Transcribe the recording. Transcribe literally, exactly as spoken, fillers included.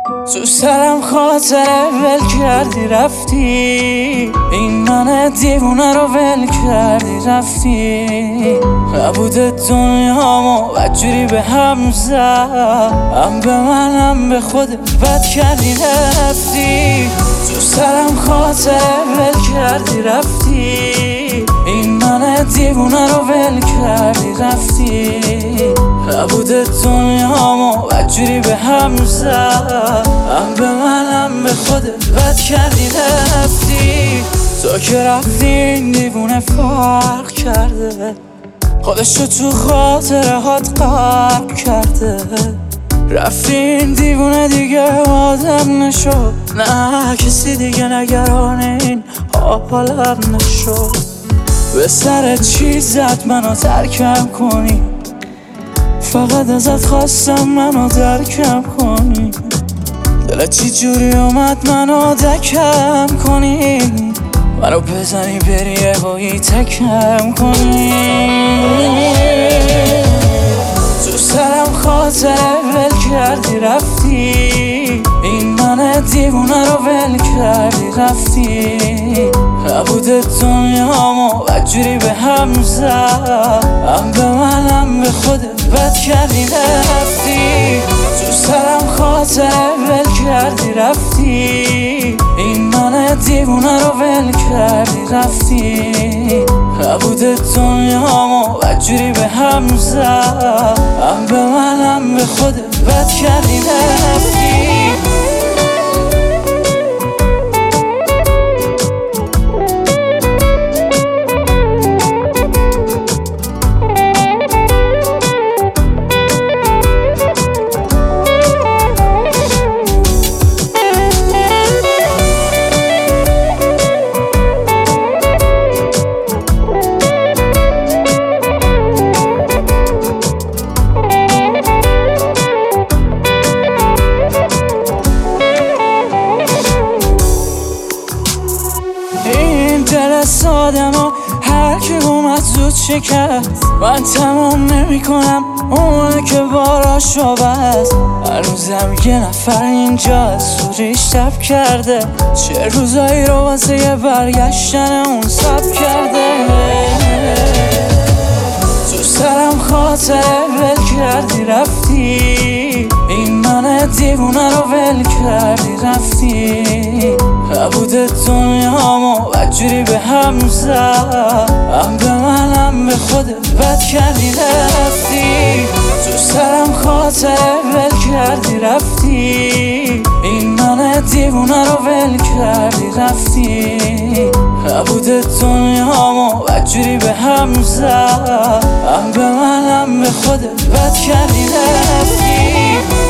تو سرم خاطره ول کردی رفتی، این من دیوونه رو ول کردی رفتی. نبود دنیامو بدجوری به هم زد، هم به من هم به خودت بد کردی رفتی. تو سرم خاطره ول کردی رفتی، این من دیوونه رو ول کردی رفتی. نبود دنیامو بدجوری به هم زد، هم به من هم به خودت بد کردی رفتی. تو که رفتی این دیوونه فرق کرده، خودشو تو خاطره هات غرق کرده. رفتی این دیوونه دیگه آدم نشد، نه کسی دیگه نگران این حالم نشد. به سر چی زد منو ترکم کنی، فقط ازت خواستم منو درکم کنی. دلت چی جوری اومد منو دکم کنی، منو بزنی بری یهویی تکم کنی. تو سرم خاطره ول کردی رفتی، این من دیوونه رو ول کردی رفتی. نبود دنیامو بدجوری به هم زد، هم به من هم به خودت بد کردی رفتی. تو سرم خاطره ول کردی رفتی، این من دیوونه رو ول کردی رفتی. نبود دنیامو بدجوری به هم زد، هم به من هم به خودت بد کردی رفتی. دل سادمو هر کی اومد زود شکست، من تمام نمی کنم اونه که باراشو بست. هنوزم یه نفر اینجا سوریش تب کرده، چه روزایی رو واسه یه برگشتن اون سب کرده. تو سرم خاطره ول کردی رفتی، این من دیوونه رو ول کردی رفتی. نبود دنیامو بدجوری به هم زد، هم به من هم به خودت بد کردی رفتی. تو سرم خاطره ول کردی رفتی، این من دیوونه رو ول کردی رفتی. نبود دنیامو بدجوری به هم زد، هم به من هم به خودت بد کردی رفتی.